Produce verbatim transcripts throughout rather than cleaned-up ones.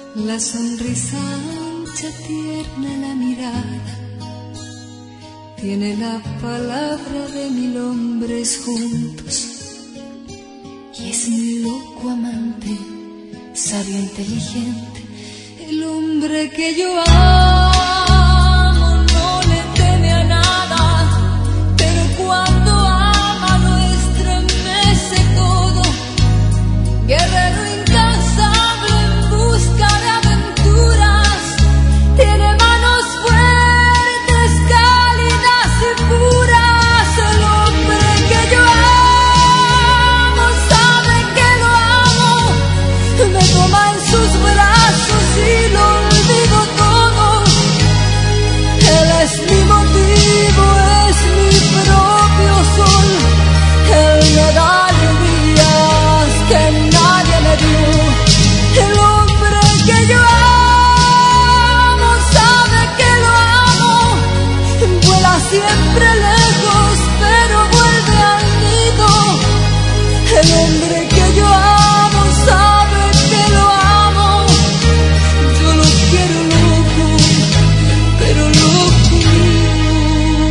La sonrisa ancha, tierna la mirada, tiene la palabra de mil hombres juntos. Y es mi loco amante, sabio, inteligente, el hombre que yo amo. No le teme a nada, pero cuando ama lo estremece todo. Guerrero incansable en busca de aventuras, tiene manos fuertes, cálidas y puras. El hombre que yo amo sabe que lo amo, me toma en sus brazos y lo olvido todo. Él es mi motivo, es mi propio sol. Él me da alegrías que nadie me dio. El hombre que yo amo sabe que lo amo, vuela siempre lejos pero vuelve al nido. El hombre que yo amo sabe que lo amo, yo lo quiero loco, pero loco mío.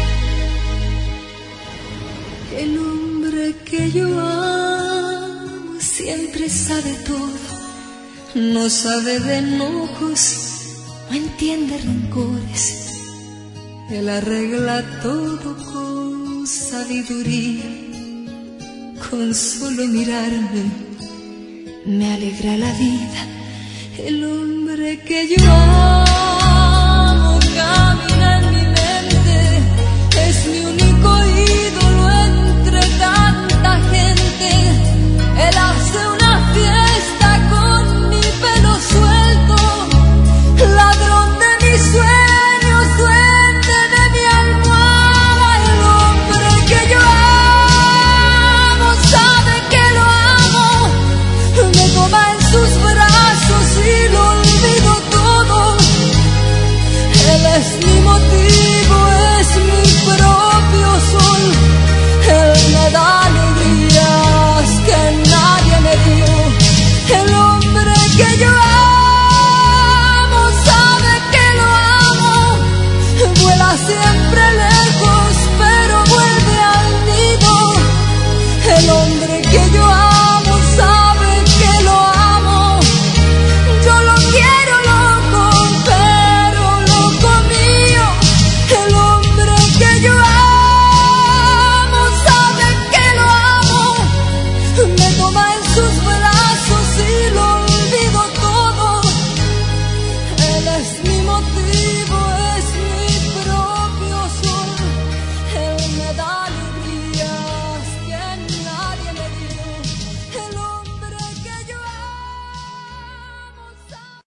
El hombre que yo amo siempre sabe todo, no sabe de enojos, no entiende rencores. Él arregla todo con sabiduría, con solo mirarme me alegra la vida. El hombre que yo amo camina en mi mente, es mi único ídolo entre tanta gente. Él hace una fiesta con mi pelo suelto, ladrón de mis sueños, duende de mi almohada. El hombre que yo amo sabe que lo amo, me toma en sus